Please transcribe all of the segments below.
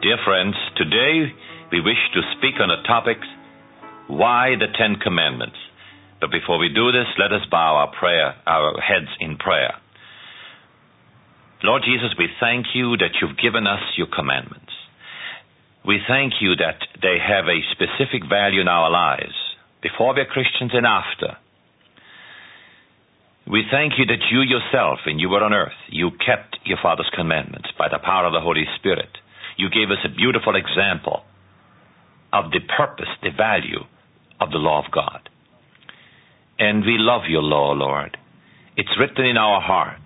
Dear friends, today we wish to speak on the topic, why the Ten Commandments? But before we do this, let us bow our heads in prayer. Lord Jesus, we thank you that you've given us your commandments. We thank you that they have a specific value in our lives, before we're Christians and after. We thank you that you yourself, when you were on earth, you kept your Father's commandments by the power of the Holy Spirit. You gave us a beautiful example of the purpose, the value of the law of God. And we love your law, Lord. It's written in our hearts.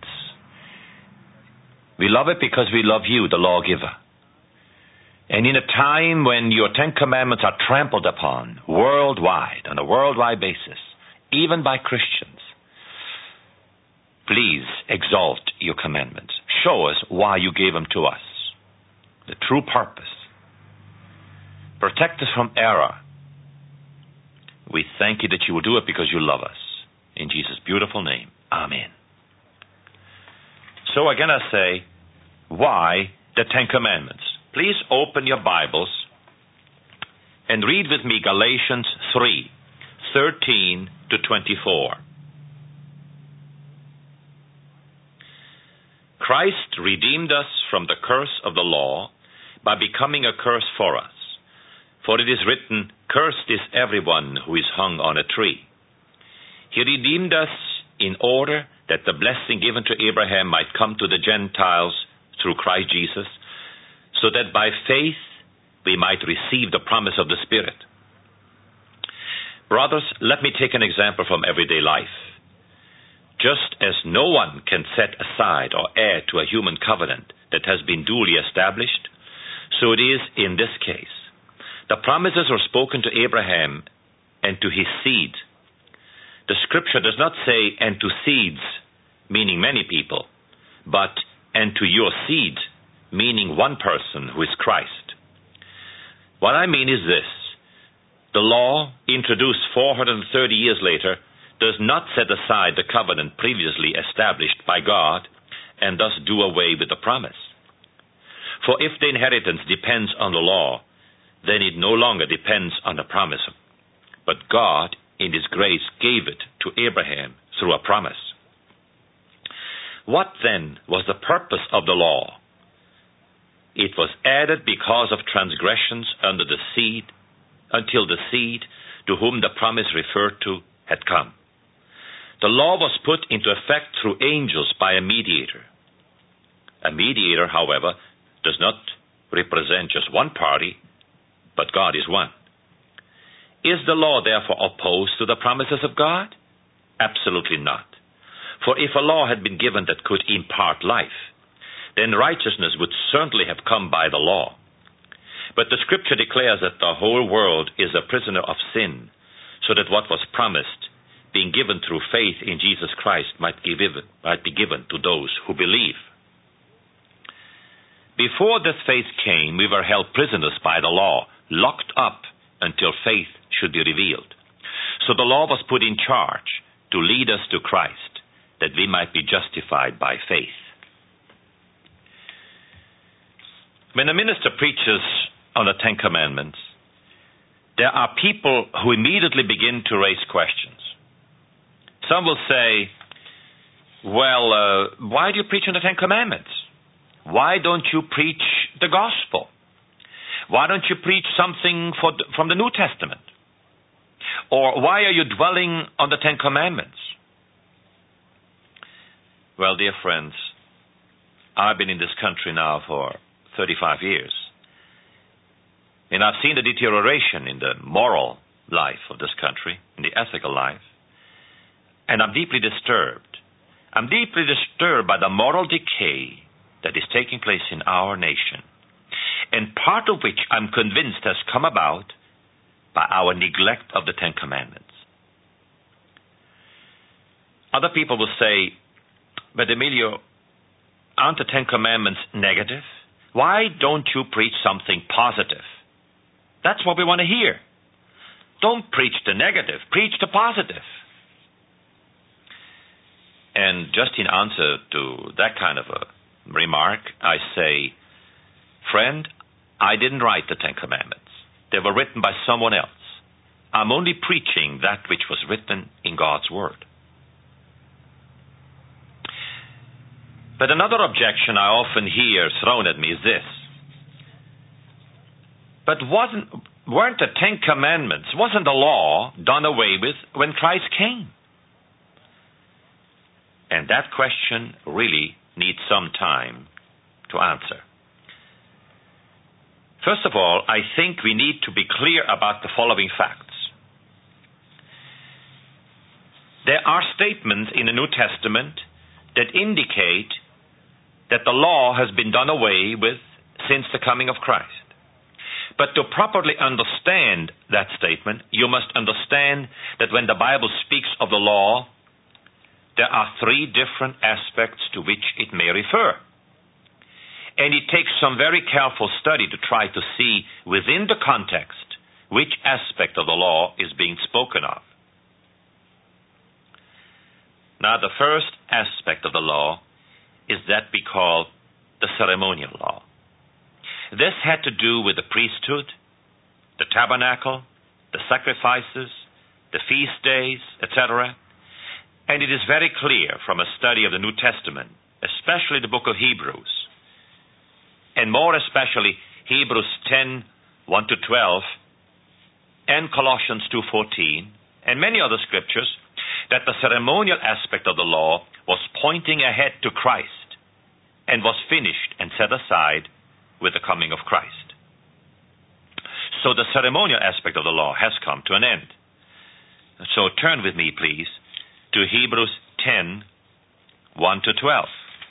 We love it because we love you, the lawgiver. And in a time when your Ten Commandments are trampled upon worldwide, on a worldwide basis, even by Christians, please exalt your commandments. Show us why you gave them to us, the true purpose. Protect us from error. We thank you that you will do it because you love us. In Jesus' beautiful name, amen. So again I say, why the Ten Commandments? Please open your Bibles and read with me Galatians 3:13 to 24. Christ redeemed us from the curse of the law by becoming a curse for us. For it is written, "Cursed is everyone who is hung on a tree." He redeemed us in order that the blessing given to Abraham might come to the Gentiles through Christ Jesus, so that by faith we might receive the promise of the Spirit. Brothers, let me take an example from everyday life. Just as no one can set aside or add to a human covenant that has been duly established, so it is in this case. The promises were spoken to Abraham and to his seed. The scripture does not say, "and to seeds," meaning many people, but "and to your seed," meaning one person who is Christ. What I mean is this: the law, introduced 430 years later, does not set aside the covenant previously established by God and thus do away with the promise. For if the inheritance depends on the law, then it no longer depends on the promise. But God, in His grace, gave it to Abraham through a promise. What then was the purpose of the law? It was added because of transgressions under the seed, until the seed to whom the promise referred to had come. The law was put into effect through angels by a mediator. A mediator, however, does not represent just one party, but God is one. Is the law therefore opposed to the promises of God? Absolutely not. For if a law had been given that could impart life, then righteousness would certainly have come by the law. But the scripture declares that the whole world is a prisoner of sin, so that what was promised, being given through faith in Jesus Christ, might be given to those who believe. Before this faith came, we were held prisoners by the law, locked up until faith should be revealed. So the law was put in charge to lead us to Christ, that we might be justified by faith. When a minister preaches on the Ten Commandments, there are people who immediately begin to raise questions. Some will say, well, why do you preach on the Ten Commandments? Why don't you preach the gospel? Why don't you preach something from the New Testament? Or why are you dwelling on the Ten Commandments? Well, dear friends, I've been in this country now for 35 years. And I've seen the deterioration in the moral life of this country, in the ethical life. And I'm deeply disturbed. I'm deeply disturbed by the moral decay that is taking place in our nation. And part of which I'm convinced has come about by our neglect of the Ten Commandments. Other people will say, but Emilio, aren't the Ten Commandments negative? Why don't you preach something positive? That's what we want to hear. Don't preach the negative, preach the positive. And just in answer to that kind of a remark, I say, friend, I didn't write the Ten Commandments. They were written by someone else. I'm only preaching that which was written in God's Word. But another objection I often hear thrown at me is this. But weren't the Ten Commandments, wasn't the law done away with when Christ came? And that question really needs some time to answer. First of all, I think we need to be clear about the following facts. There are statements in the New Testament that indicate that the law has been done away with since the coming of Christ. But to properly understand that statement, you must understand that when the Bible speaks of the law, there are three different aspects to which it may refer. And it takes some very careful study to try to see within the context which aspect of the law is being spoken of. Now, the first aspect of the law is that we call the ceremonial law. This had to do with the priesthood, the tabernacle, the sacrifices, the feast days, etc. And it is very clear from a study of the New Testament, especially the book of Hebrews, and more especially Hebrews 10, 1-12, and Colossians 2:14, and many other scriptures, that the ceremonial aspect of the law was pointing ahead to Christ and was finished and set aside with the coming of Christ. So the ceremonial aspect of the law has come to an end. So turn with me, please, to Hebrews 10, 1-12.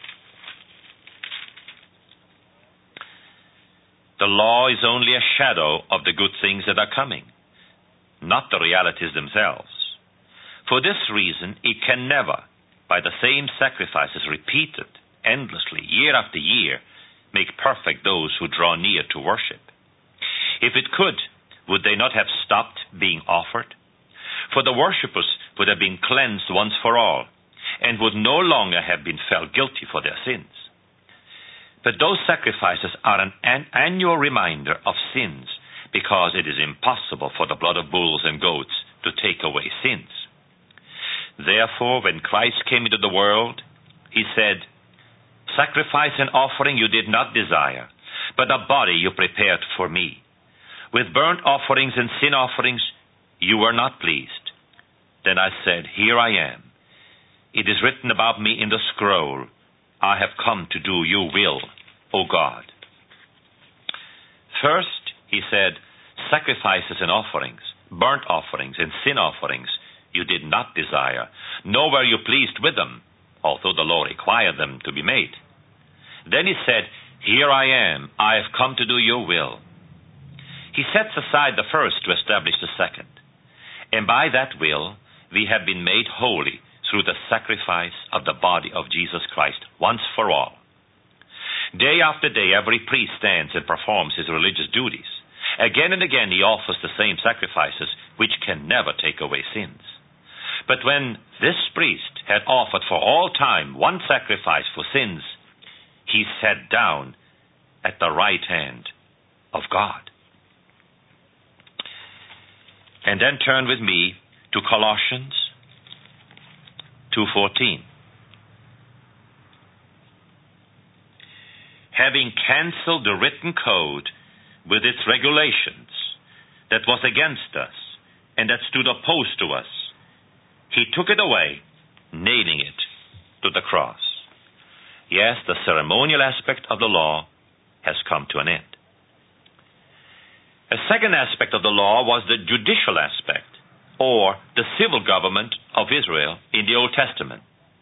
The law is only a shadow of the good things that are coming, not the realities themselves. For this reason, it can never, by the same sacrifices repeated endlessly, year after year, make perfect those who draw near to worship. If it could, would they not have stopped being offered? For the worshippers would have been cleansed once for all, and would no longer have been felt guilty for their sins. But those sacrifices are an annual reminder of sins, because it is impossible for the blood of bulls and goats to take away sins. Therefore, when Christ came into the world, he said, "Sacrifice and offering you did not desire, but a body you prepared for me. With burnt offerings and sin offerings you were not pleased. Then I said, Here I am. It is written about me in the scroll, I have come to do your will, O God." First, he said, sacrifices and offerings, burnt offerings and sin offerings, you did not desire, nor were you pleased with them, although the law required them to be made. Then he said, "Here I am, I have come to do your will." He sets aside the first to establish the second. And by that will, we have been made holy through the sacrifice of the body of Jesus Christ, once for all. Day after day, every priest stands and performs his religious duties. Again and again, he offers the same sacrifices, which can never take away sins. But when this priest had offered for all time one sacrifice for sins, he sat down at the right hand of God. And then turn with me to Colossians 2:14. Having canceled the written code with its regulations that was against us and that stood opposed to us, he took it away, nailing it to the cross. Yes, the ceremonial aspect of the law has come to an end. A second aspect of the law was the judicial aspect, or the civil government of Israel in the Old Testament.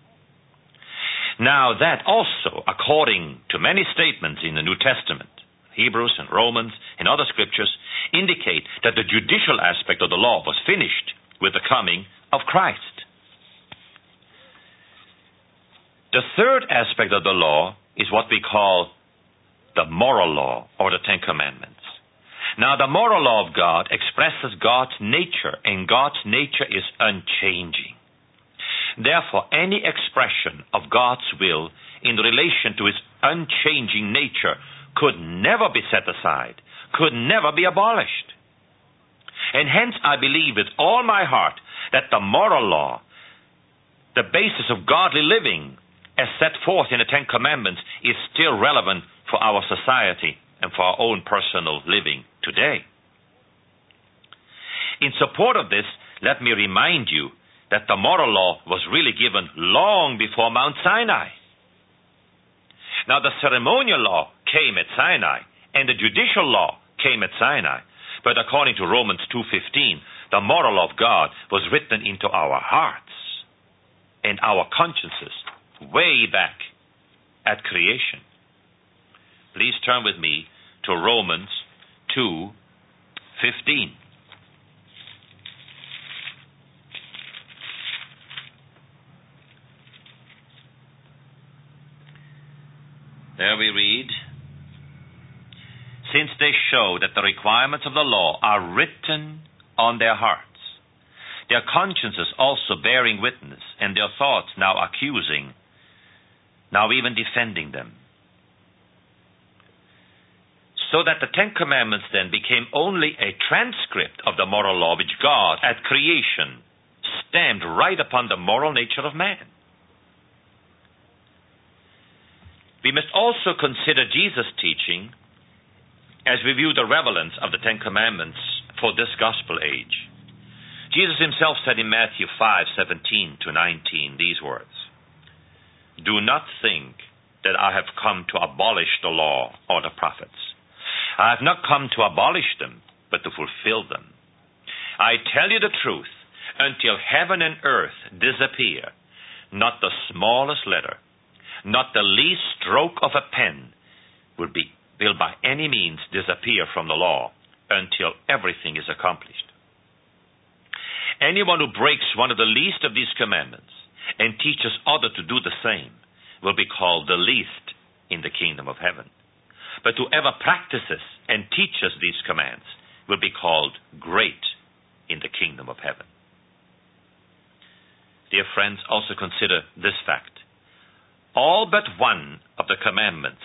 Now that also, according to many statements in the New Testament, Hebrews and Romans and other scriptures, indicate that the judicial aspect of the law was finished with the coming of Christ. The third aspect of the law is what we call the moral law, or the Ten Commandments. Now, the moral law of God expresses God's nature, and God's nature is unchanging. Therefore, any expression of God's will in relation to his unchanging nature could never be set aside could never be abolished. And hence I believe with all my heart that the moral law, the basis of godly living, as set forth in the Ten Commandments, is still relevant for our society and for our own personal living today. In support of this, let me remind you that the moral law was really given long before Mount Sinai. Now, the ceremonial law came at Sinai, and the judicial law came at Sinai. But according to Romans 2:15, the moral law of God was written into our hearts and our consciences way back at creation. Please turn with me to Romans 2:15. There we read, since they show that the requirements of the law are written on their hearts, their consciences also bearing witness, and their thoughts now accusing, now even defending them. So that the Ten Commandments then became only a transcript of the moral law which God, at creation, stamped right upon the moral nature of man. We must also consider Jesus' teaching as we view the relevance of the Ten Commandments for this gospel age. Jesus himself said in Matthew 5:17-19 these words, do not think that I have come to abolish the law or the prophets. I have not come to abolish them, but to fulfill them. I tell you the truth, until heaven and earth disappear, not the smallest letter, not the least stroke of a pen will by any means disappear from the law until everything is accomplished. Anyone who breaks one of the least of these commandments and teaches others to do the same will be called the least in the kingdom of heaven. But whoever practices and teaches these commands will be called great in the kingdom of heaven. Dear friends, also consider this fact. All but one of the commandments,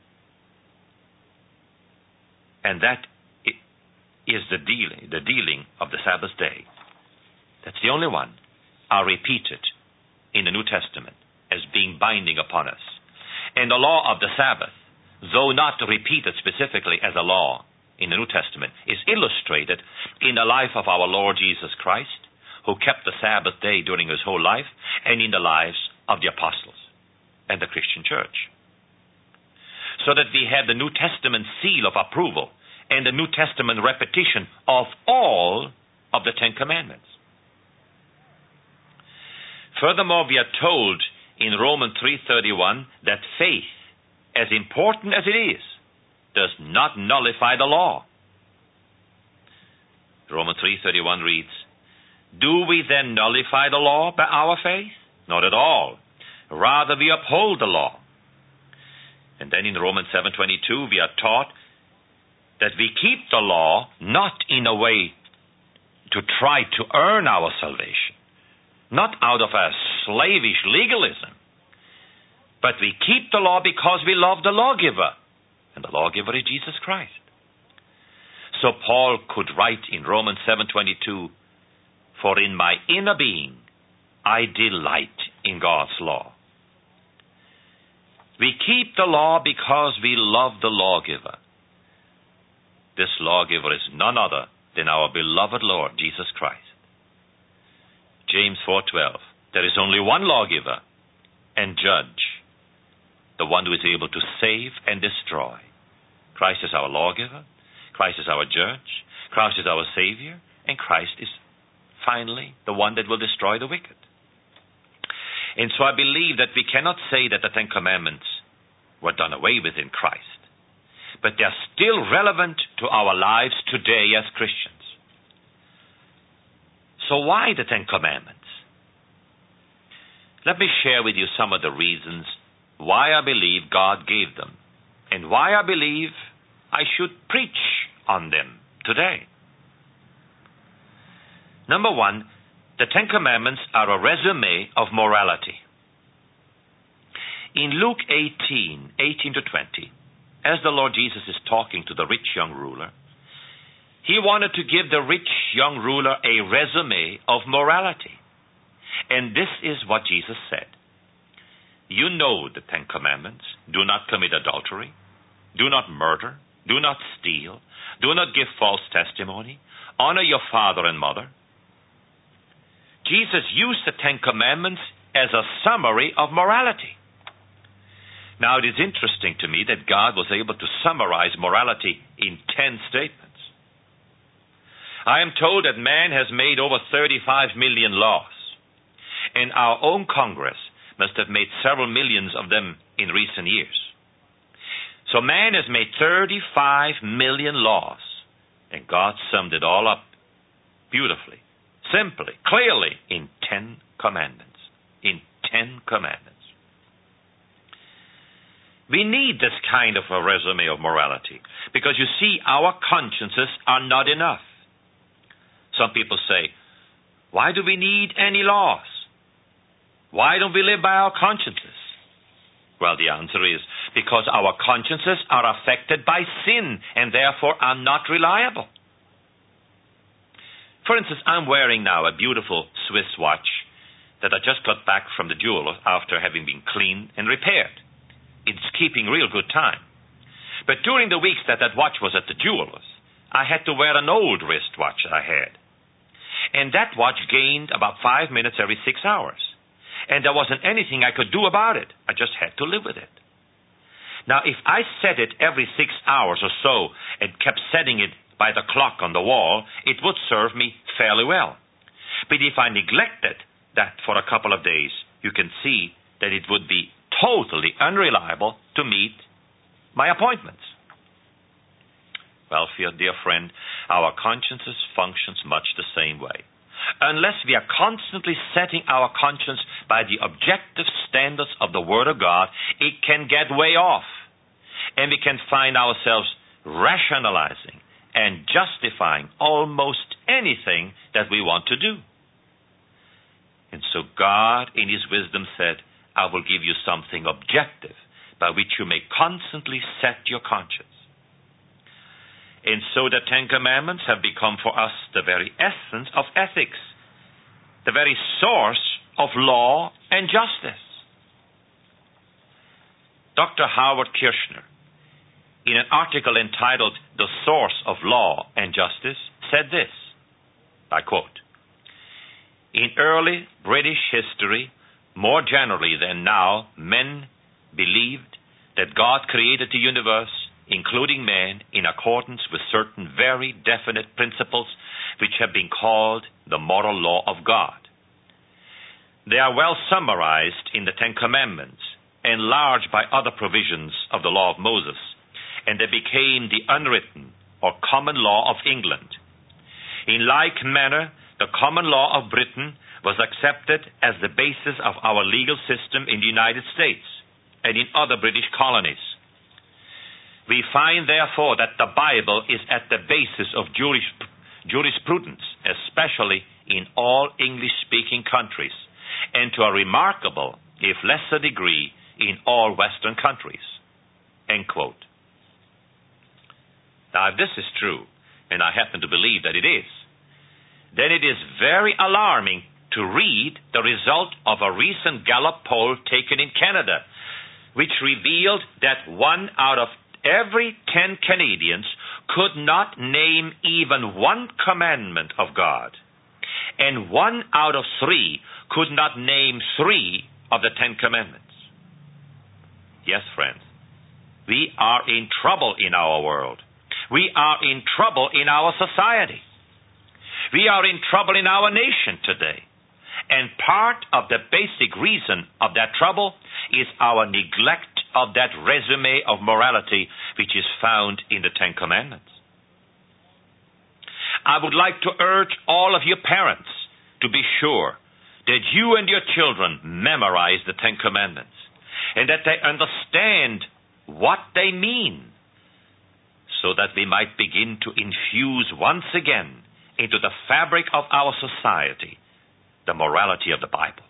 and that is the dealing of the Sabbath day. That's the only one, are repeated in the New Testament as being binding upon us. And the law of the Sabbath, though not repeated specifically as a law in the New Testament, is illustrated in the life of our Lord Jesus Christ, who kept the Sabbath day during his whole life, and in the lives of the apostles and the Christian church. So that we have the New Testament seal of approval and the New Testament repetition of all of the Ten Commandments. Furthermore, we are told in Romans 3:31 that faith, as important as it is, does not nullify the law. Romans 3:31 reads, do we then nullify the law by our faith? Not at all. Rather, we uphold the law. And then in Romans 7:22, we are taught that we keep the law not in a way to try to earn our salvation, not out of a slavish legalism, but we keep the law because we love the lawgiver, and the lawgiver is Jesus Christ. So Paul could write in Romans 7:22, for in my inner being I delight in God's law. We keep the law because we love the lawgiver. This lawgiver is none other than our beloved Lord Jesus Christ. James 4:12, there is only one lawgiver and judge, the one who is able to save and destroy. Christ is our lawgiver, Christ is our judge, Christ is our Savior, and Christ is finally the one that will destroy the wicked. And so I believe that we cannot say that the Ten Commandments were done away with in Christ, but they are still relevant to our lives today as Christians. So why the Ten Commandments? Let me share with you some of the reasons why I believe God gave them, and why I believe I should preach on them today. Number one, the Ten Commandments are a resume of morality. In Luke 18:18-20, as the Lord Jesus is talking to the rich young ruler, He wanted to give the rich young ruler a resume of morality. And this is what Jesus said. You know the 10 Commandments. Do not commit adultery. Do not murder. Do not steal. Do not give false testimony. Honor your father and mother. Jesus used the 10 Commandments as a summary of morality. Now, it is interesting to me that God was able to summarize morality in 10 statements. I am told that man has made over 35 million laws, and our own Congress must have made several millions of them in recent years. So man has made 35 million laws, and God summed it all up beautifully, simply, clearly in 10 commandments. In 10 commandments. We need this kind of a resume of morality because, you see, our consciences are not enough. Some people say, why do we need any laws? Why don't we live by our consciences? Well, the answer is because our consciences are affected by sin and therefore are not reliable. For instance, I'm wearing now a beautiful Swiss watch that I just got back from the jeweler after having been cleaned and repaired. It's keeping real good time. But during the weeks that watch was at the jeweler's, I had to wear an old wristwatch that I had. And that watch gained about 5 minutes every 6 hours. And there wasn't anything I could do about it. I just had to live with it. Now, if I set it every 6 hours or so and kept setting it by the clock on the wall, it would serve me fairly well. But if I neglected that for a couple of days, you can see that it would be totally unreliable to meet my appointments. Well, dear friend, our consciences functions much the same way. Unless we are constantly setting our conscience by the objective standards of the Word of God, it can get way off. And we can find ourselves rationalizing and justifying almost anything that we want to do. And so God, in His wisdom, said, I will give you something objective by which you may constantly set your conscience. And so the 10 Commandments have become for us the very essence of ethics, the very source of law and justice. Dr. Howard Kirshner, in an article entitled The Source of Law and Justice, said this, I quote, in early British history, more generally than now, men believed that God created the universe, including man, in accordance with certain very definite principles which have been called the moral law of God. They are well summarized in the 10 Commandments, enlarged by other provisions of the law of Moses, and they became the unwritten or common law of England. In like manner, the common law of Britain was accepted as the basis of our legal system in the United States and in other British colonies. We find, therefore, that the Bible is at the basis of jurisprudence, especially in all English-speaking countries, and to a remarkable, if lesser degree, in all Western countries. End quote. Now, if this is true, and I happen to believe that it is, then it is very alarming to read the result of a recent Gallup poll taken in Canada, which revealed that 1 out of every 10 Canadians could not name even one commandment of God, and 1 out of 3 could not name 3 of the 10 commandments. Yes, friends, we are in trouble in our world. We are in trouble in our society. We are in trouble in our nation today. And part of the basic reason of that trouble is our neglect of that resume of morality which is found in the 10 Commandments. I would like to urge all of you parents to be sure that you and your children memorize the 10 Commandments and that they understand what they mean, so that we might begin to infuse once again into the fabric of our society the morality of the Bible.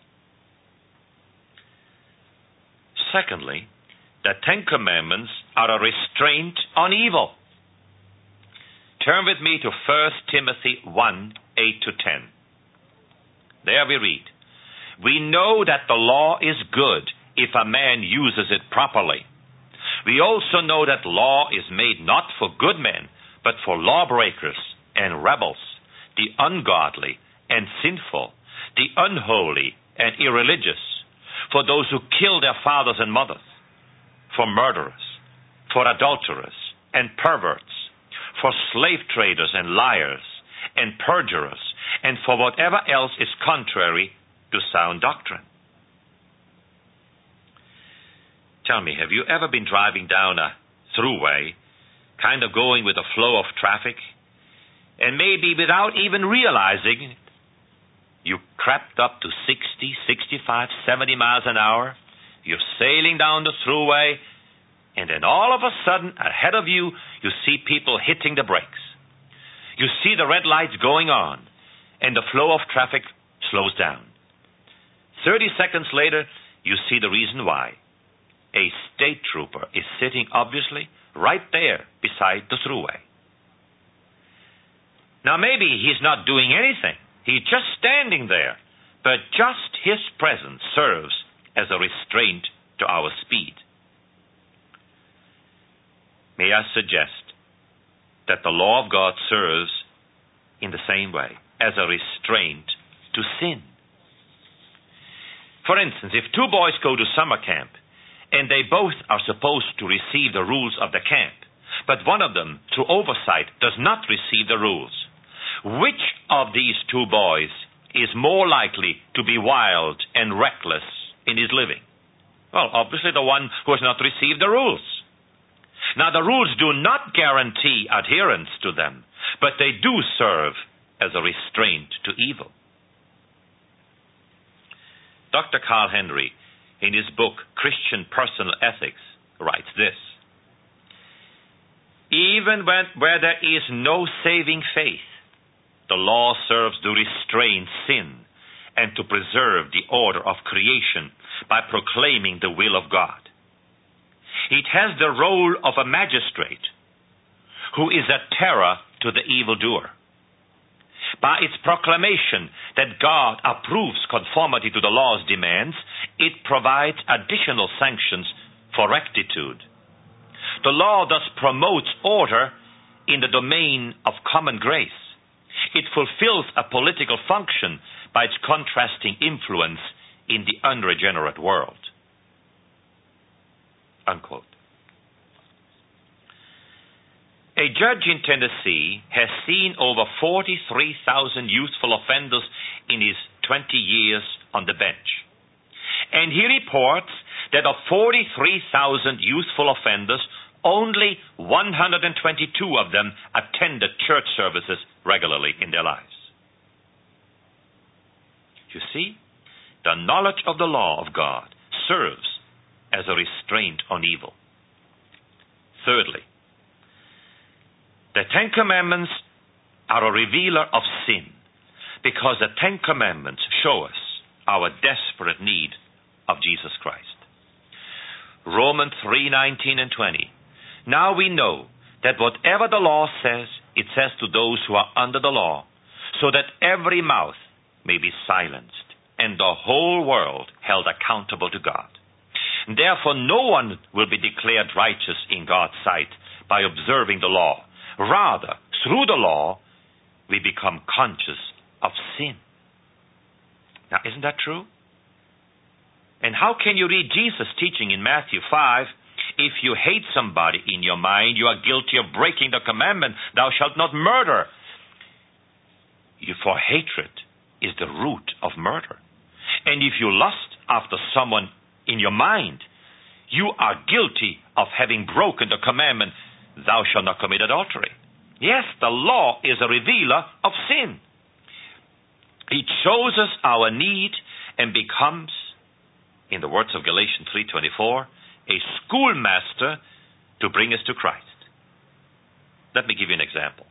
Secondly, the 10 Commandments are a restraint on evil. Turn with me to 1 Timothy 1, 8 to 10. There we read, "We know that the law is good if a man uses it properly. We also know that law is made not for good men, but for lawbreakers and rebels, the ungodly and sinful, the unholy and irreligious, for those who kill their fathers and mothers, for murderers, for adulterers and perverts, for slave traders and liars and perjurers, and for whatever else is contrary to sound doctrine." Tell me, have you ever been driving down a throughway, kind of going with the flow of traffic, and maybe without even realizing it, you crept up to 60, 65, 70 miles an hour, you're sailing down the throughway, and then all of a sudden, ahead of you, you see people hitting the brakes. You see the red lights going on, and the flow of traffic slows down. 30 seconds later, you see the reason why. A state trooper is sitting, obviously, right there beside the throughway. Now, maybe he's not doing anything. He's just standing there. But just his presence serves as a restraint to our speed. May I suggest that the law of God serves in the same way, as a restraint to sin. For instance, if two boys go to summer camp, and they both are supposed to receive the rules of the camp, but one of them, through oversight, does not receive the rules, which of these two boys is more likely to be wild and reckless in his living? Well, obviously the one who has not received the rules. Now, the rules do not guarantee adherence to them, but they do serve as a restraint to evil. Dr. Carl Henry, in his book, Christian Personal Ethics, writes this: "Even where there is no saving faith, the law serves to restrain sin and to preserve the order of creation by proclaiming the will of God. It has the role of a magistrate who is a terror to the evildoer. By its proclamation that God approves conformity to the law's demands, it provides additional sanctions for rectitude. The law thus promotes order in the domain of common grace. It fulfills a political function by its contrasting influence in the unregenerate world." Unquote. A judge in Tennessee has seen over 43,000 youthful offenders in his 20 years on the bench. And he reports that of 43,000 youthful offenders, only 122 of them attended church services regularly in their lives. You see, the knowledge of the law of God serves as a restraint on evil. Thirdly, the Ten Commandments are a revealer of sin, because the Ten Commandments show us our desperate need of Jesus Christ. Romans 3:19 and 20. "Now we know that whatever the law says, it says to those who are under the law, so that every mouth may be silenced, and the whole world held accountable to God. Therefore no one will be declared righteous in God's sight by observing the law. Rather, through the law, we become conscious of sin." Now, isn't that true? And how can you read Jesus' teaching in Matthew 5, "If you hate somebody in your mind, you are guilty of breaking the commandment, thou shalt not murder"? For hatred is the root of murder. And if you lust after someone in your mind, you are guilty of having broken the commandment, "Thou shalt not commit adultery." Yes, the law is a revealer of sin. It shows us our need and becomes, in the words of Galatians 3:24, a schoolmaster to bring us to Christ. Let me give you an example.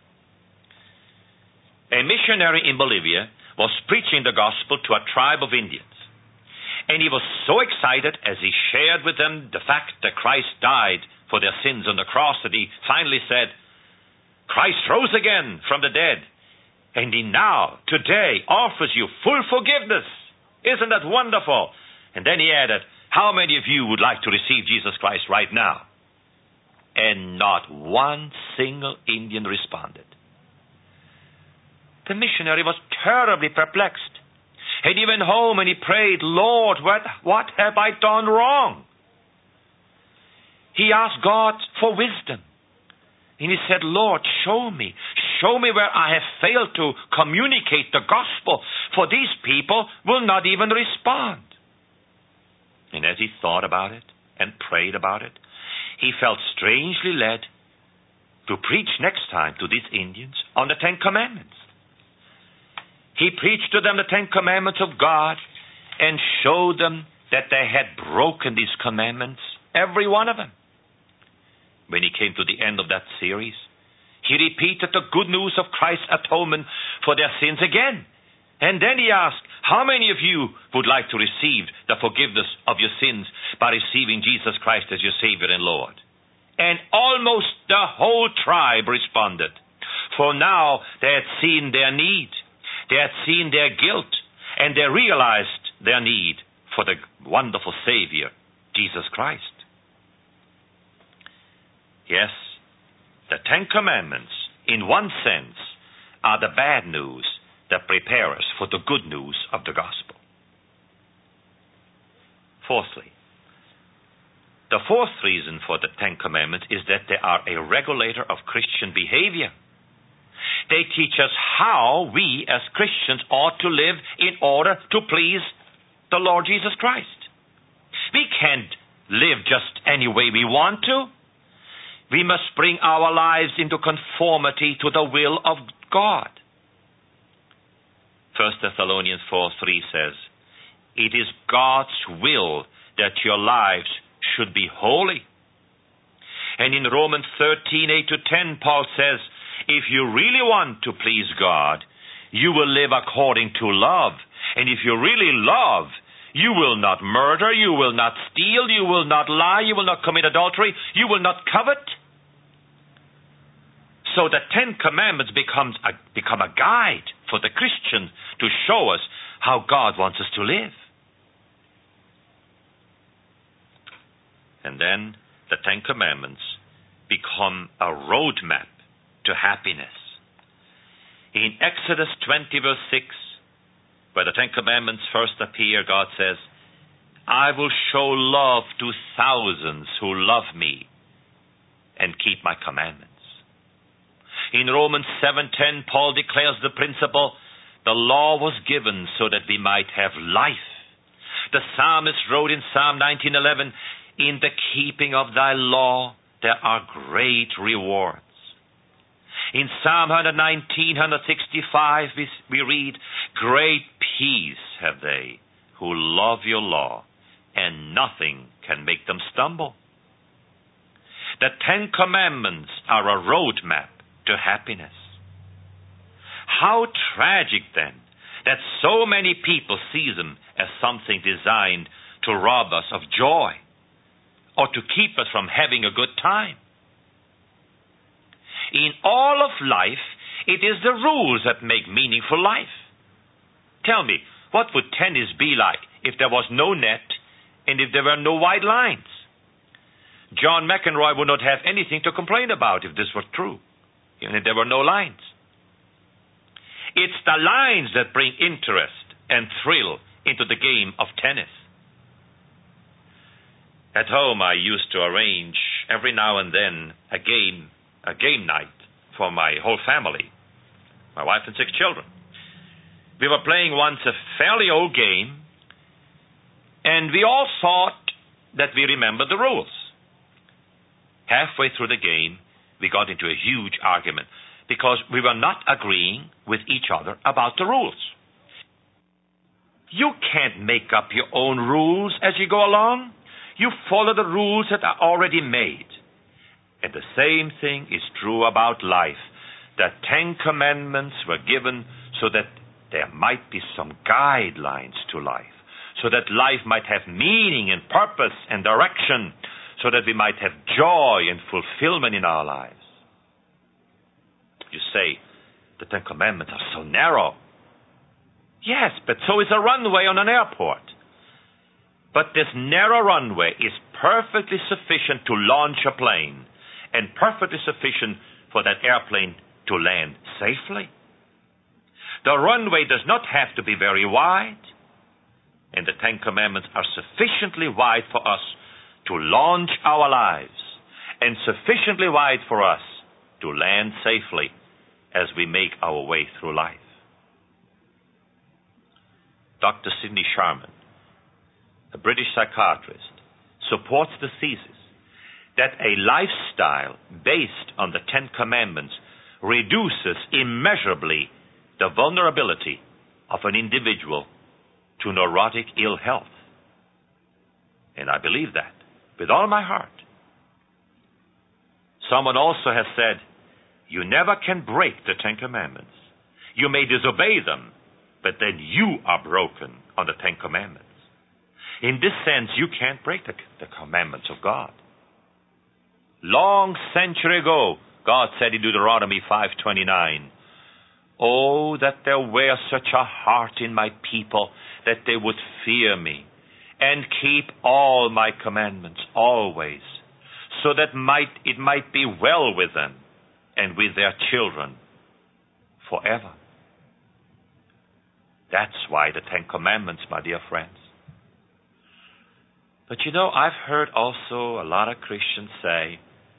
A missionary in Bolivia was preaching the gospel to a tribe of Indians. And he was so excited as he shared with them the fact that Christ died for their sins on the cross that he finally said, Christ rose again from the dead, and He now, today, offers you full forgiveness. Isn't that wonderful? And then He added, how many of you would like to receive Jesus Christ right now? And not one single Indian responded. The missionary was terribly perplexed. And he went home and he prayed, Lord, what have I done wrong? He asked God for wisdom. And he said, Lord, show me where I have failed to communicate the gospel, for these people will not even respond. And as he thought about it and prayed about it, he felt strangely led to preach next time to these Indians on the Ten Commandments. He preached to them the Ten Commandments of God and showed them that they had broken these commandments, every one of them. When he came to the end of that series, he repeated the good news of Christ's atonement for their sins again. And then he asked, how many of you would like to receive the forgiveness of your sins by receiving Jesus Christ as your Savior and Lord? And almost the whole tribe responded. For now they had seen their need. They had seen their guilt. And they realized their need for the wonderful Savior, Jesus Christ. Yes, the Ten Commandments, in one sense, are the bad news that prepare us for the good news of the gospel. Fourthly, the fourth reason for the Ten Commandments is that they are a regulator of Christian behavior. They teach us how we as Christians ought to live in order to please the Lord Jesus Christ. We can't live just any way we want to. We must bring our lives into conformity to the will of God. 1 Thessalonians 4:3 says, it is God's will that your lives should be holy. And in Romans 13:8-10, Paul says, if you really want to please God, you will live according to love. And if you really love, you will not murder, you will not steal, you will not lie, you will not commit adultery, you will not covet. So the Ten Commandments become a guide for the Christian to show us how God wants us to live. And then the Ten Commandments become a roadmap to happiness. In Exodus 20 verse 6, where the Ten Commandments first appear, God says, I will show love to thousands who love me and keep my commandments. In Romans 7:10, Paul declares the principle, the law was given so that we might have life. The psalmist wrote in Psalm 19:11, in the keeping of thy law there are great rewards. In Psalm 119, 165, we read, great peace have they who love your law, and nothing can make them stumble. The Ten Commandments are a roadmap to happiness. How tragic, then, that so many people see them as something designed to rob us of joy or to keep us from having a good time. In all of life, it is the rules that make meaningful life. Tell me, what would tennis be like if there was no net and if there were no white lines? John McEnroe would not have anything to complain about if this were true, and if there were no lines. It's the lines that bring interest and thrill into the game of tennis. At home, I used to arrange every now and then a game night for my whole family, my wife and 6 children. We were playing once a fairly old game, and we all thought that we remembered the rules. Halfway through the game, we got into a huge argument because we were not agreeing with each other about the rules. You can't make up your own rules as you go along. You follow the rules that are already made. And the same thing is true about life. The Ten Commandments were given so that there might be some guidelines to life, so that life might have meaning and purpose and direction, so that we might have joy and fulfillment in our lives. You say, the Ten Commandments are so narrow. Yes, but so is a runway on an airport. But this narrow runway is perfectly sufficient to launch a plane and perfectly sufficient for that airplane to land safely. The runway does not have to be very wide, and the Ten Commandments are sufficiently wide for us to launch our lives and sufficiently wide for us to land safely as we make our way through life. Dr. Sidney Sharman, a British psychiatrist, supports the thesis that a lifestyle based on the Ten Commandments reduces immeasurably the vulnerability of an individual to neurotic ill health. And I believe that with all my heart. Someone also has said, you never can break the Ten Commandments. You may disobey them, but then you are broken on the Ten Commandments. In this sense, you can't break the commandments of God. Long century ago, God said in Deuteronomy 5:29, "Oh, that there were such a heart in my people, that they would fear me and keep all my commandments always, so that it might be well with them and with their children forever." That's why the Ten Commandments, my dear friends. But I've heard also a lot of Christians say,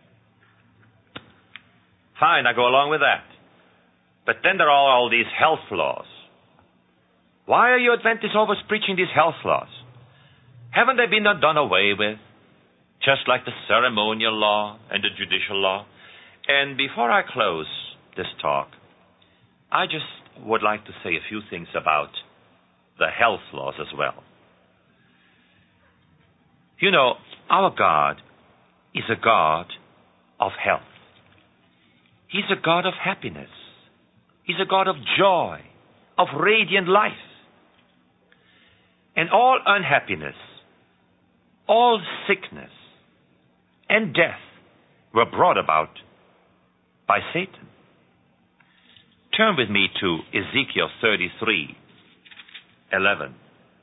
fine, I go along with that. But then there are all these health laws. Why are you Adventists always preaching these health laws? Haven't they been done away with? Just like the ceremonial law and the judicial law. And before I close this talk, I just would like to say a few things about the health laws as well. Our God is a God of health. He's a God of happiness. He's a God of joy, of radiant life. And all unhappiness, all sickness, and death were brought about by Satan. Turn with me to Ezekiel 33:11.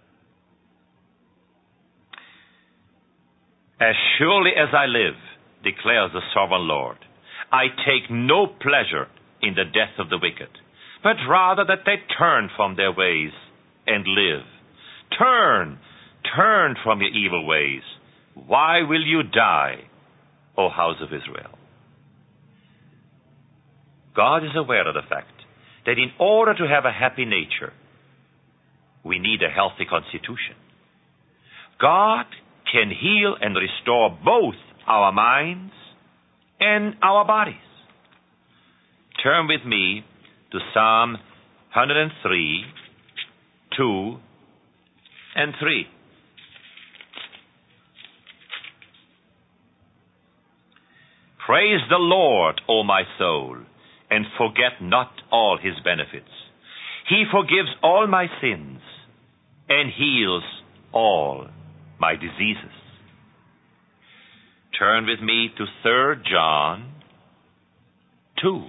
As surely as I live, declares the sovereign Lord, I take no pleasure in the death of the wicked, but rather that they turn from their ways and live. Turn from your evil ways. Why will you die, O house of Israel? God is aware of the fact that in order to have a happy nature, we need a healthy constitution. God can heal and restore both our minds and our bodies. Turn with me to Psalm 103, 2 and 3. Praise the Lord, O my soul, and forget not all his benefits. He forgives all my sins and heals all my diseases. Turn with me to 3 John 2.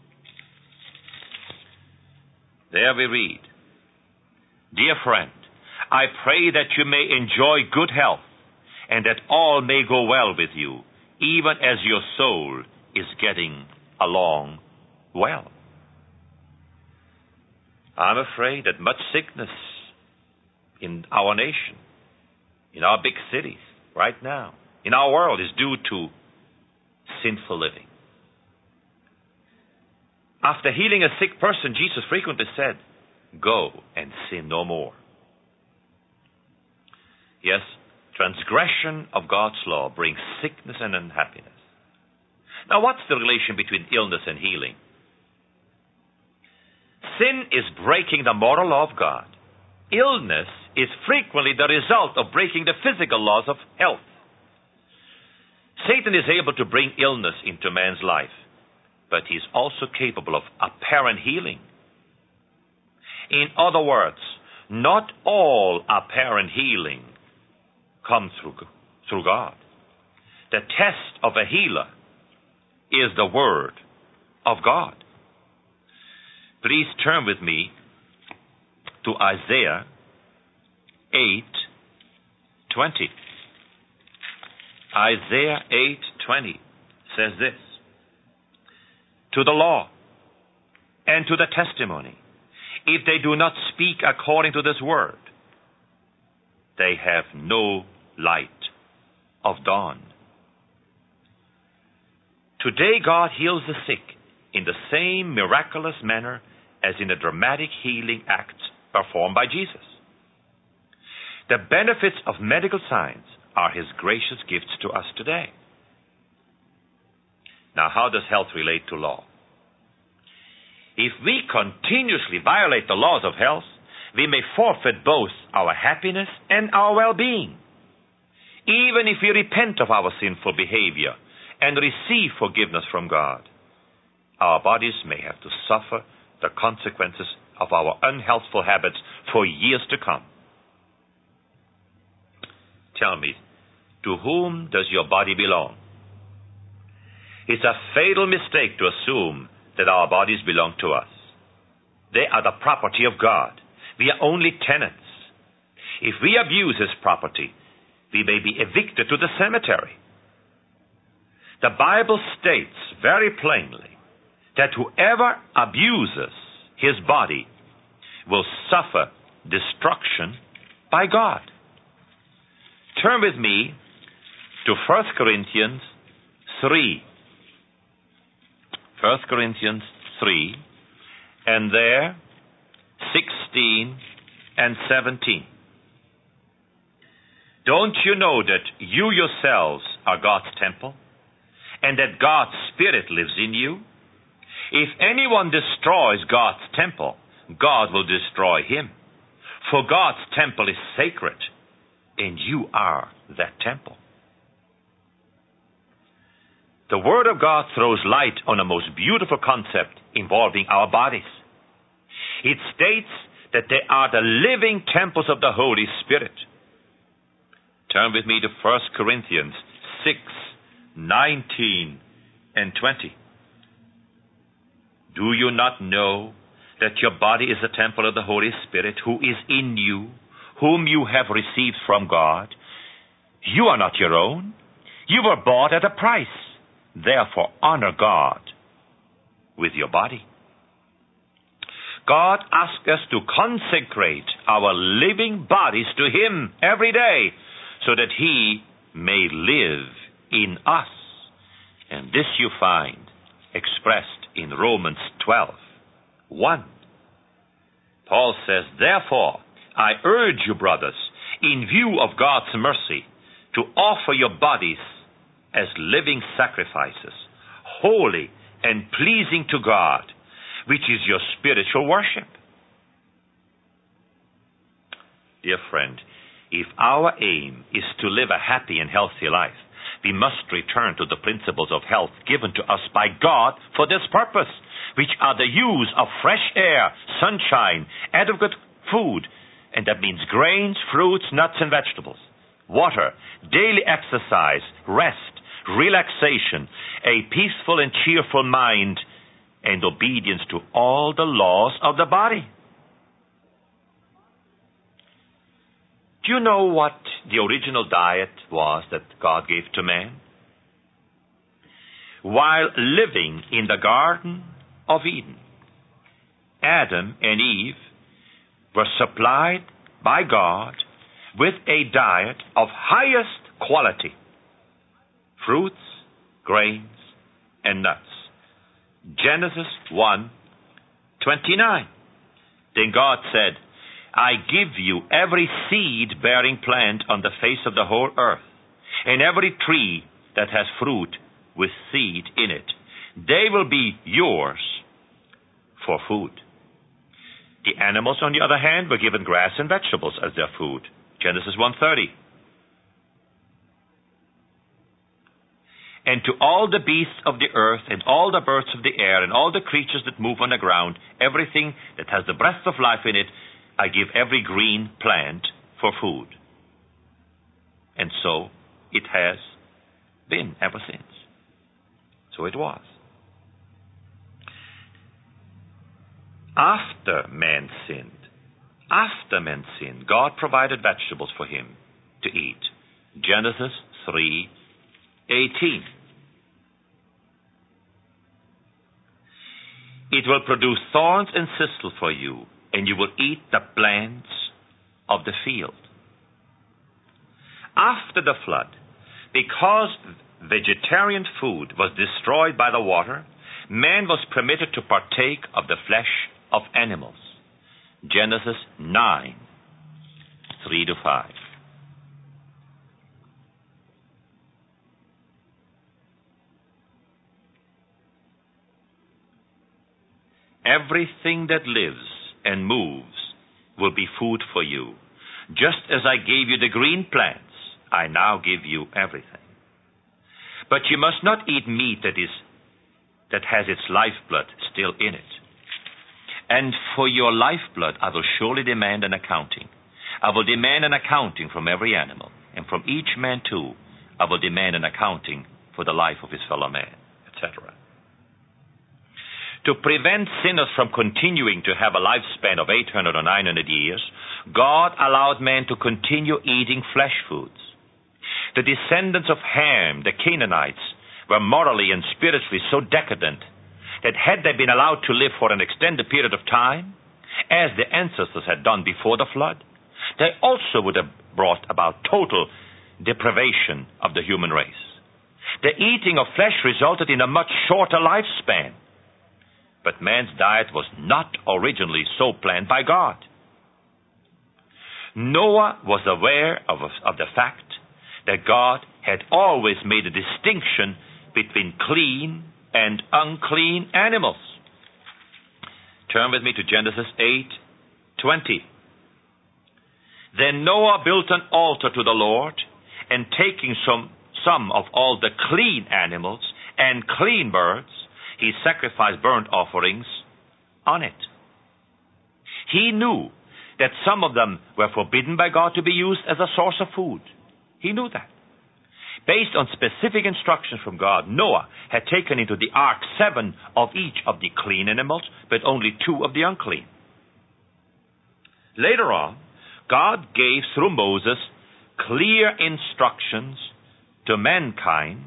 There we read, Dear friend, I pray that you may enjoy good health and that all may go well with you, even as your soul is getting along well. I'm afraid that much sickness in our nation, in our big cities right now, in our world is due to sinful living. After healing a sick person, Jesus frequently said, Go and sin no more. Yes, transgression of God's law brings sickness and unhappiness. Now, what's the relation between illness and healing? Sin is breaking the moral law of God. Illness is frequently the result of breaking the physical laws of health. Satan is able to bring illness into man's life, but he's also capable of apparent healing. In other words, not all apparent healing comes through God. The test of a healer is the Word of God. Please turn with me to Isaiah 8:20. Isaiah 8:20 says this: to the law and to the testimony, if they do not speak according to this word, they have no light of dawn. Today God heals the sick in the same miraculous manner as in the dramatic healing acts performed by Jesus. The benefits of medical science are His gracious gifts to us today. Now, how does health relate to law? If we continuously violate the laws of health, we may forfeit both our happiness and our well-being. Even if we repent of our sinful behavior and receive forgiveness from God, our bodies may have to suffer the consequences of our unhealthful habits for years to come. Tell me, to whom does your body belong? It's a fatal mistake to assume that our bodies belong to us. They are the property of God. We are only tenants. If we abuse His property, we may be evicted to the cemetery. The Bible states very plainly that whoever abuses his body will suffer destruction by God. Turn with me to 1 Corinthians 3. 1 Corinthians 3, and there, 16 and 17. Don't you know that you yourselves are God's temple, and that God's Spirit lives in you? If anyone destroys God's temple, God will destroy him. For God's temple is sacred, and you are that temple. The Word of God throws light on a most beautiful concept involving our bodies. It states that they are the living temples of the Holy Spirit. Turn with me to 1 Corinthians 6, 19 and 20. Do you not know that your body is a temple of the Holy Spirit who is in you, whom you have received from God? You are not your own. You were bought at a price. Therefore, honor God with your body. God asks us to consecrate our living bodies to Him every day so that He may live in us. And this you find expressed in Romans 12:1. Paul says, therefore, I urge you, brothers, in view of God's mercy, to offer your bodies as living sacrifices, holy and pleasing to God, which is your spiritual worship. Dear friend, if our aim is to live a happy and healthy life, we must return to the principles of health given to us by God for this purpose, which are the use of fresh air, sunshine, adequate food, and that means grains, fruits, nuts, and vegetables, water, daily exercise, rest, relaxation, a peaceful and cheerful mind, and obedience to all the laws of the body. Do you know what the original diet was that God gave to man? While living in the Garden of Eden, Adam and Eve were supplied by God with a diet of highest quality: fruits, grains, and nuts. Genesis 1:29. Then God said, I give you every seed-bearing plant on the face of the whole earth, and every tree that has fruit with seed in it. They will be yours for food. The animals, on the other hand, were given grass and vegetables as their food. Genesis 1:30. And to all the beasts of the earth, and all the birds of the air, and all the creatures that move on the ground, everything that has the breath of life in it, I give every green plant for food. And so it has been ever since. So it was. after man sinned, God provided vegetables for him to eat. Genesis 3:18. It will produce thorns and thistles for you, and you will eat the plants of the field. After the flood, because vegetarian food was destroyed by the water, man was permitted to partake of the flesh of animals. Genesis 9:3-5. Everything that lives and moves will be food for you. Just as I gave you the green plants, I now give you everything. But you must not eat meat that has its lifeblood still in it. And for your lifeblood I will surely demand an accounting. I will demand an accounting from every animal, and from each man too I will demand an accounting for the life of his fellow man, etc. To prevent sinners from continuing to have a lifespan of 800 or 900 years, God allowed man to continue eating flesh foods. The descendants of Ham, the Canaanites, were morally and spiritually so decadent that had they been allowed to live for an extended period of time, as the ancestors had done before the flood, they also would have brought about total deprivation of the human race. The eating of flesh resulted in a much shorter lifespan. But man's diet was not originally so planned by God. Noah was aware of the fact that God had always made a distinction between clean and unclean animals. Turn with me to Genesis 8:20. Then Noah built an altar to the Lord, and taking some of all the clean animals and clean birds, he sacrificed burnt offerings on it. He knew that some of them were forbidden by God to be used as a source of food. He knew that. Based on specific instructions from God, Noah had taken into the ark 7 of each of the clean animals, but only 2 of the unclean. Later on, God gave through Moses clear instructions to mankind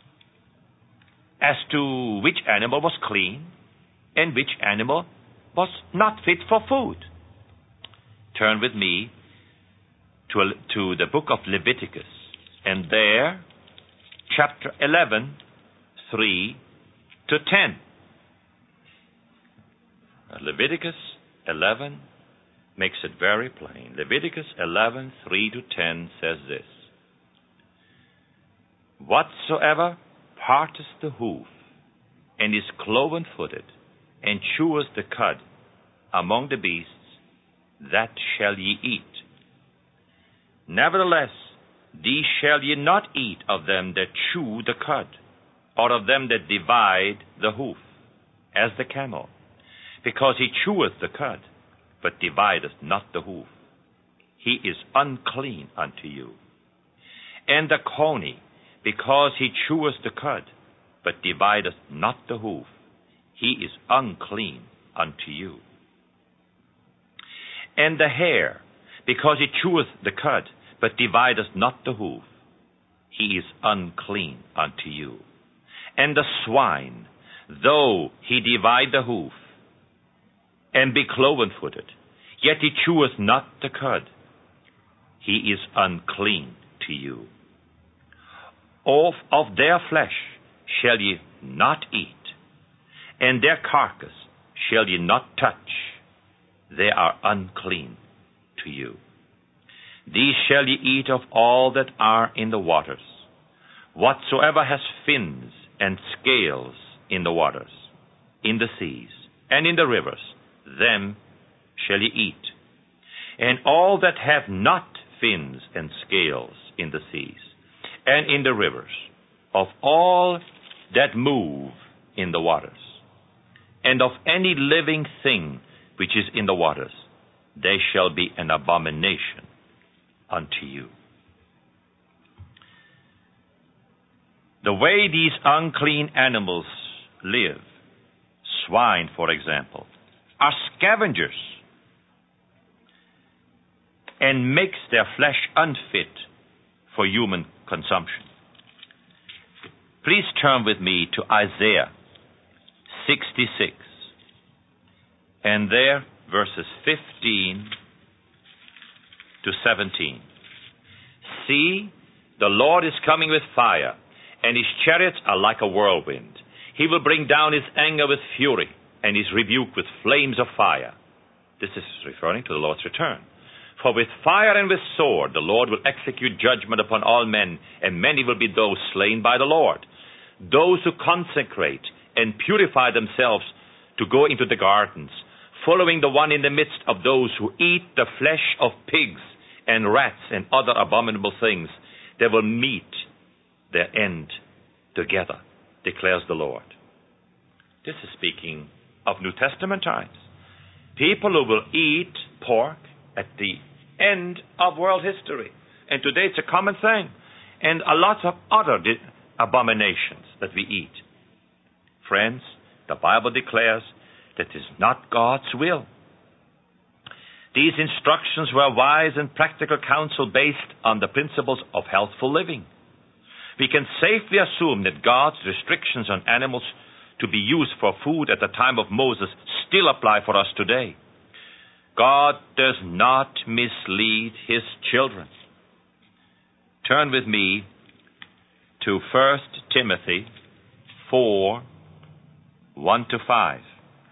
as to which animal was clean and which animal was not fit for food. Turn with me to the book of Leviticus, and there, chapter 11, 3-10. Leviticus 11 makes it very plain. Leviticus 11, 3-10 says this: Whatsoever parteth the hoof, and is cloven-footed, and cheweth the cud among the beasts, that shall ye eat. Nevertheless, these shall ye not eat of them that chew the cud, or of them that divide the hoof, as the camel, because he cheweth the cud, but divideth not the hoof. He is unclean unto you. And the coney, because he cheweth the cud, but divideth not the hoof, he is unclean unto you. And the hare, because he cheweth the cud, but divideth not the hoof, he is unclean unto you. And the swine, though he divide the hoof, and be cloven-footed, yet he cheweth not the cud, he is unclean to you. Of their flesh shall ye not eat, and their carcass shall ye not touch. They are unclean to you. These shall ye eat of all that are in the waters. Whatsoever has fins and scales in the waters, in the seas, and in the rivers, them shall ye eat. And all that have not fins and scales in the seas, and in the rivers, of all that move in the waters, and of any living thing which is in the waters, they shall be an abomination unto you. The way these unclean animals live, swine, for example, are scavengers and makes their flesh unfit for human consumption. Please turn with me to Isaiah 66, and there verses 15 to 17. See, the Lord is coming with fire, and his chariots are like a whirlwind. He will bring down his anger with fury, and his rebuke with flames of fire. This is referring to the Lord's return. For with fire and with sword the Lord will execute judgment upon all men, and many will be those slain by the Lord. Those who consecrate and purify themselves to go into the gardens, following the one in the midst of those who eat the flesh of pigs and rats and other abominable things, they will meet their end together, declares the Lord. This is speaking of New Testament times. People who will eat pork at the end of world history. And today it's a common thing. And a lot of other abominations that we eat. Friends, the Bible declares that is not God's will. These instructions were wise and practical counsel based on the principles of healthful living. We can safely assume that God's restrictions on animals to be used for food at the time of Moses still apply for us today. God does not mislead his children. Turn with me to 1 Timothy 4, 1 to 5.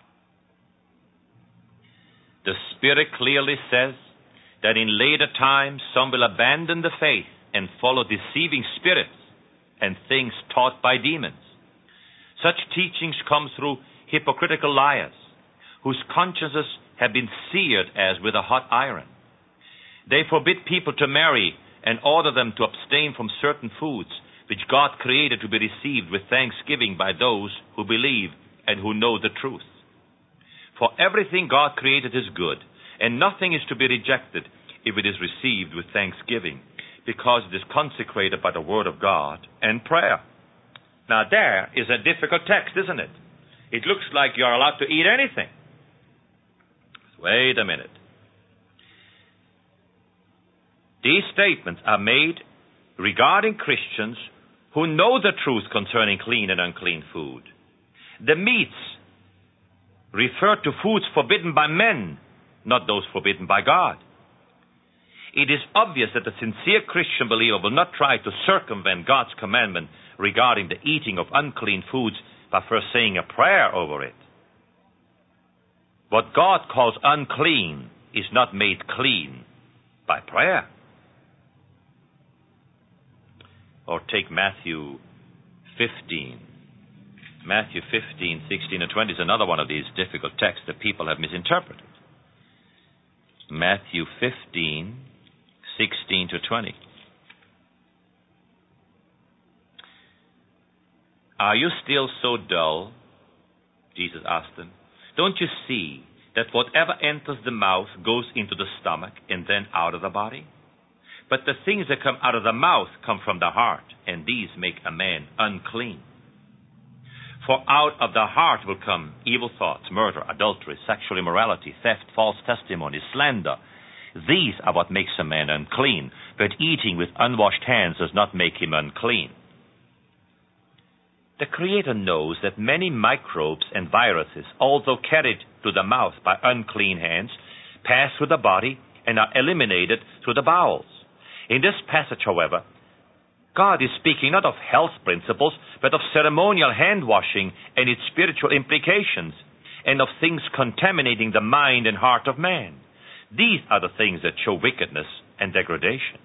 The Spirit clearly says that in later times some will abandon the faith and follow deceiving spirits and things taught by demons. Such teachings come through hypocritical liars, whose consciences have been seared as with a hot iron. They forbid people to marry and order them to abstain from certain foods which God created to be received with thanksgiving by those who believe and who know the truth. For everything God created is good, and nothing is to be rejected if it is received with thanksgiving, because it is consecrated by the word of God and prayer. Now there is a difficult text, isn't it? It looks like you're allowed to eat anything. Wait a minute. These statements are made regarding Christians who know the truth concerning clean and unclean food. The meats refer to foods forbidden by men, not those forbidden by God. It is obvious that a sincere Christian believer will not try to circumvent God's commandment regarding the eating of unclean foods by first saying a prayer over it. What God calls unclean is not made clean by prayer. Or take Matthew 15. Matthew 15, 16, and 20 is another one of these difficult texts that people have misinterpreted. Matthew 15, 16 to 20. Are you still so dull? Jesus asked them. Don't you see that whatever enters the mouth goes into the stomach and then out of the body? But the things that come out of the mouth come from the heart, and these make a man unclean. For out of the heart will come evil thoughts, murder, adultery, sexual immorality, theft, false testimony, slander. These are what makes a man unclean, but eating with unwashed hands does not make him unclean. The Creator knows that many microbes and viruses, although carried to the mouth by unclean hands, pass through the body and are eliminated through the bowels. In this passage, however, God is speaking not of health principles, but of ceremonial hand-washing and its spiritual implications, and of things contaminating the mind and heart of man. These are the things that show wickedness and degradation.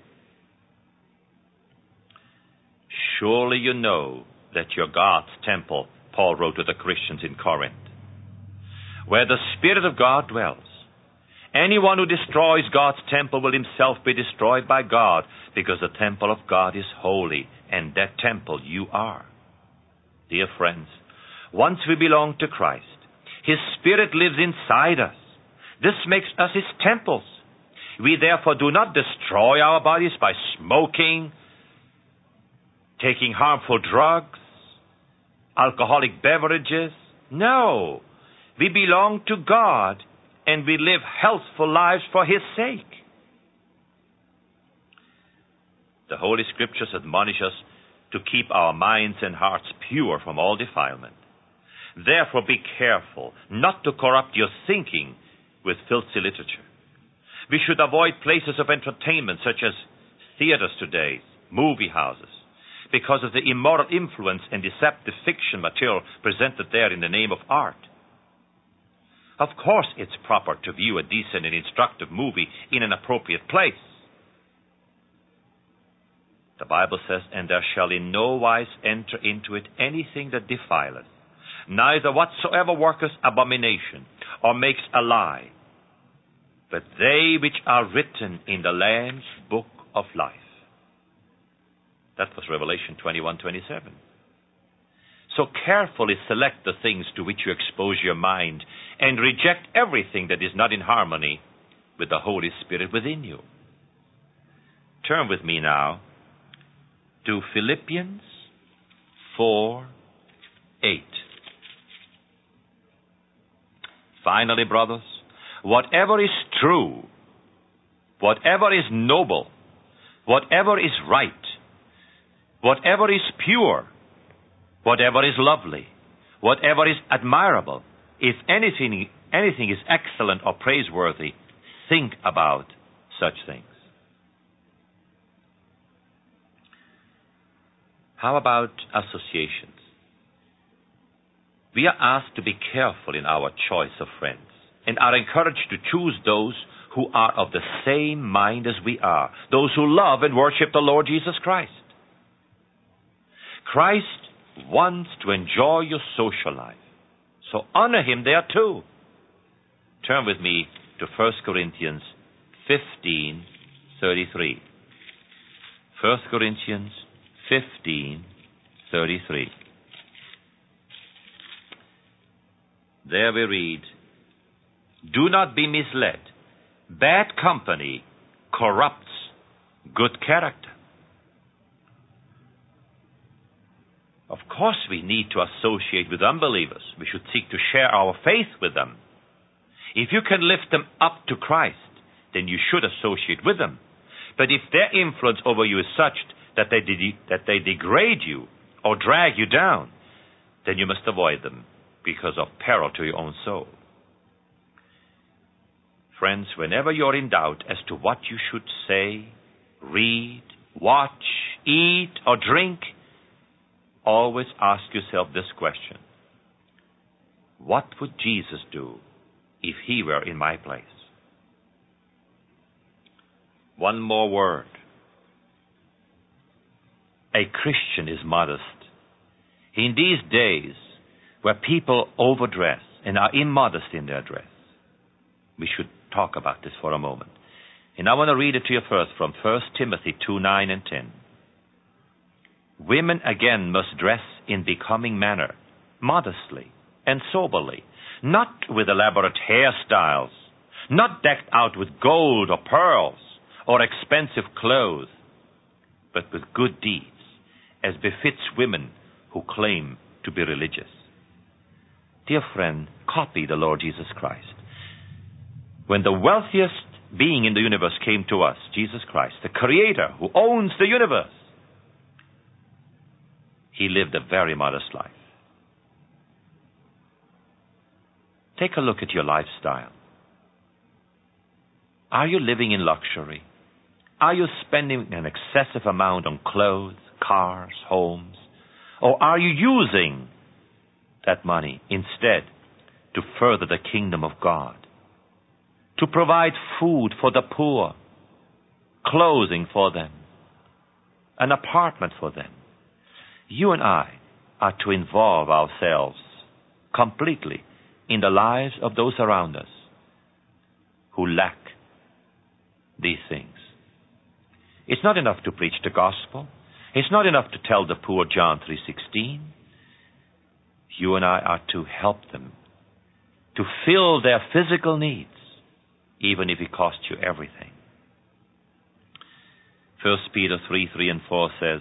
Surely you know that you're God's temple, Paul wrote to the Christians in Corinth, where the Spirit of God dwells. Anyone who destroys God's temple will himself be destroyed by God, because the temple of God is holy, and that temple you are. Dear friends, once we belong to Christ, His Spirit lives inside us. This makes us His temples. We therefore do not destroy our bodies by smoking, taking harmful drugs, alcoholic beverages. No. We belong to God, and we live healthful lives for His sake. The Holy Scriptures admonish us to keep our minds and hearts pure from all defilement. Therefore, be careful not to corrupt your thinking with filthy literature. We should avoid places of entertainment such as theaters today, movie houses, because of the immoral influence and deceptive fiction material presented there in the name of art. Of course, it's proper to view a decent and instructive movie in an appropriate place. The Bible says, "And there shall in no wise enter into it anything that defileth, neither whatsoever worketh abomination, or makes a lie, but they which are written in the Lamb's book of life." That was Revelation 21:27. So carefully select the things to which you expose your mind, and reject everything that is not in harmony with the Holy Spirit within you. Turn with me now to Philippians 4:8. Finally, brothers, whatever is true, whatever is noble, whatever is right, whatever is pure, whatever is lovely, whatever is admirable, if anything is excellent or praiseworthy, think about such things. How about associations? We are asked to be careful in our choice of friends, and are encouraged to choose those who are of the same mind as we are, those who love and worship the Lord Jesus Christ. Christ wants to enjoy your social life, so honor Him there too. Turn with me to 1 Corinthians 15:33. 1 Corinthians 15:33. There we read, "Do not be misled. Bad company corrupts good character." Of course, we need to associate with unbelievers. We should seek to share our faith with them. If you can lift them up to Christ, then you should associate with them. But if their influence over you is such that they degrade you or drag you down, then you must avoid them because of peril to your own soul. Friends, whenever you're in doubt as to what you should say, read, watch, eat, or drink, always ask yourself this question: what would Jesus do if He were in my place? One more word. A Christian is modest. In these days, where people overdress and are immodest in their dress, we should talk about this for a moment. And I want to read it to you first from 1 Timothy 2:9 and 10. "Women again must dress in becoming manner, modestly and soberly, not with elaborate hairstyles, not decked out with gold or pearls or expensive clothes, but with good deeds, as befits women who claim to be religious." Dear friend, copy the Lord Jesus Christ. When the wealthiest being in the universe came to us, Jesus Christ, the Creator who owns the universe, He lived a very modest life. Take a look at your lifestyle. Are you living in luxury? Are you spending an excessive amount on clothes, cars, homes? Or are you using that money instead to further the kingdom of God? To provide food for the poor, clothing for them, an apartment for them. You and I are to involve ourselves completely in the lives of those around us who lack these things. It's not enough to preach the gospel. It's not enough to tell the poor John 3:16. You and I are to help them to fill their physical needs, even if it costs you everything. 1 Peter 3:3 and 4 says,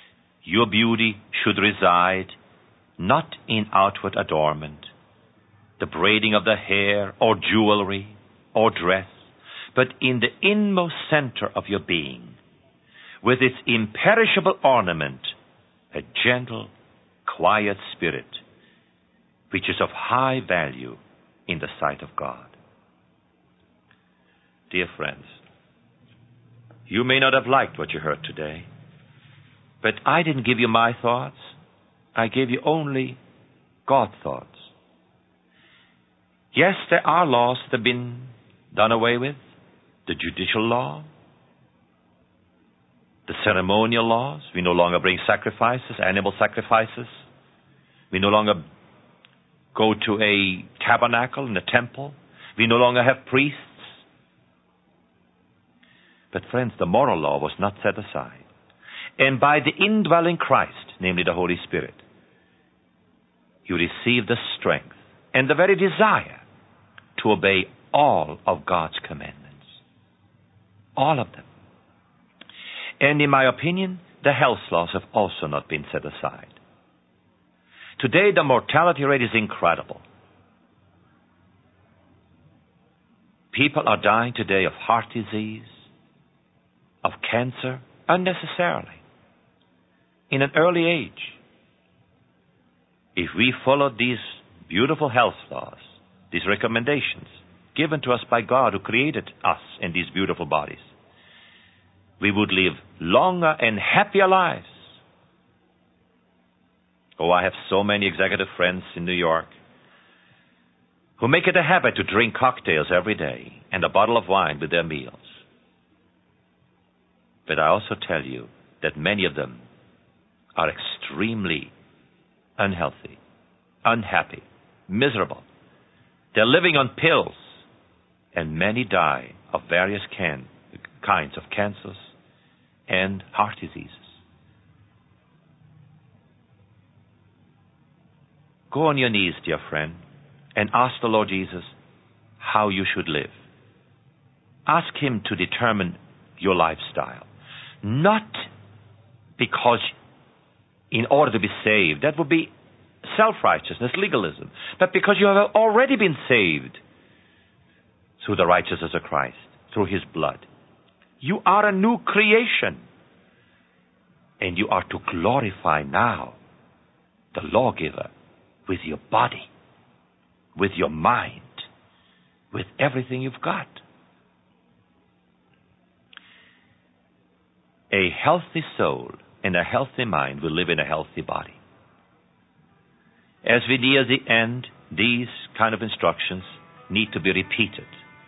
"Your beauty should reside not in outward adornment, the braiding of the hair, or jewelry, or dress, but in the inmost center of your being, with its imperishable ornament, a gentle, quiet spirit, which is of high value in the sight of God. Dear friends, you may not have liked what you heard today, but I didn't give you my thoughts. I gave you only God's thoughts. Yes, there are laws that have been done away with, the judicial law, the ceremonial laws. We no longer bring sacrifices, animal sacrifices. We no longer go to a tabernacle in a temple. We no longer have priests. But friends, the moral law was not set aside. And by the indwelling Christ, namely the Holy Spirit, you receive the strength and the very desire to obey all of God's commandments. All of them. And in my opinion, the health laws have also not been set aside. Today, the mortality rate is incredible. People are dying today of heart disease, of cancer, unnecessarily, in an early age. If we followed these beautiful health laws, these recommendations given to us by God who created us in these beautiful bodies, we would live longer and happier lives. Oh, I have so many executive friends in New York who make it a habit to drink cocktails every day and a bottle of wine with their meals. But I also tell you that many of them are extremely unhealthy, unhappy, miserable. They're living on pills, and many die of various kinds of cancers and heart diseases. Go on your knees, dear friend, and ask the Lord Jesus how you should live. Ask Him to determine your lifestyle. Not because in order to be saved, that would be self-righteousness, legalism, but because you have already been saved through the righteousness of Christ, through His blood. You are a new creation, and you are to glorify now the lawgiver with your body, with your mind, with everything you've got. A healthy soul and a healthy mind will live in a healthy body. As we near the end, these kind of instructions need to be repeated.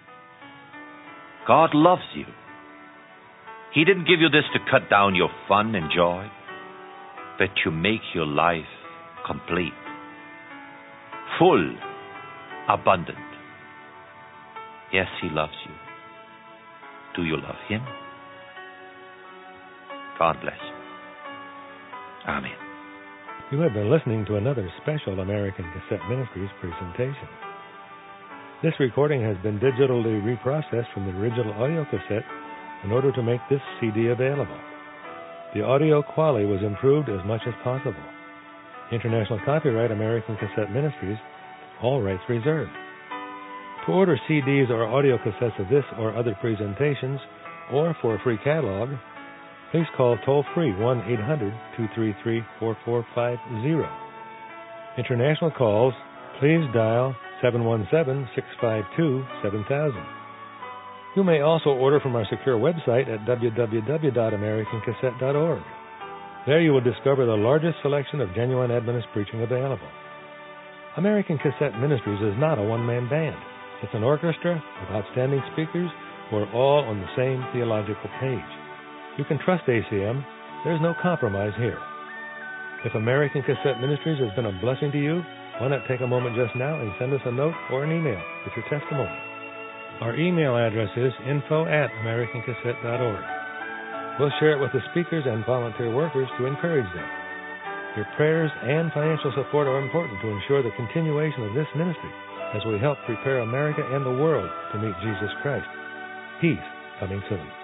God loves you. He didn't give you this to cut down your fun and joy, but to make your life complete, full, abundant. Yes, He loves you. Do you love Him? God bless you. Amen. You have been listening to another special American Cassette Ministries presentation. This recording has been digitally reprocessed from the original audio cassette in order to make this CD available. The audio quality was improved as much as possible. International copyright American Cassette Ministries, all rights reserved. To order CDs or audio cassettes of this or other presentations, or for a free catalog, please call toll-free 1-800-233-4450. International calls, please dial 717-652-7000. You may also order from our secure website at www.americancassette.org. There you will discover the largest selection of genuine Adventist preaching available. American Cassette Ministries is not a one-man band. It's an orchestra with outstanding speakers who are all on the same theological page. You can trust ACM. There's no compromise here. If American Cassette Ministries has been a blessing to you, why not take a moment just now and send us a note or an email with your testimony. Our email address is info@americancassette.org. We'll share it with the speakers and volunteer workers to encourage them. Your prayers and financial support are important to ensure the continuation of this ministry as we help prepare America and the world to meet Jesus Christ. He's coming soon.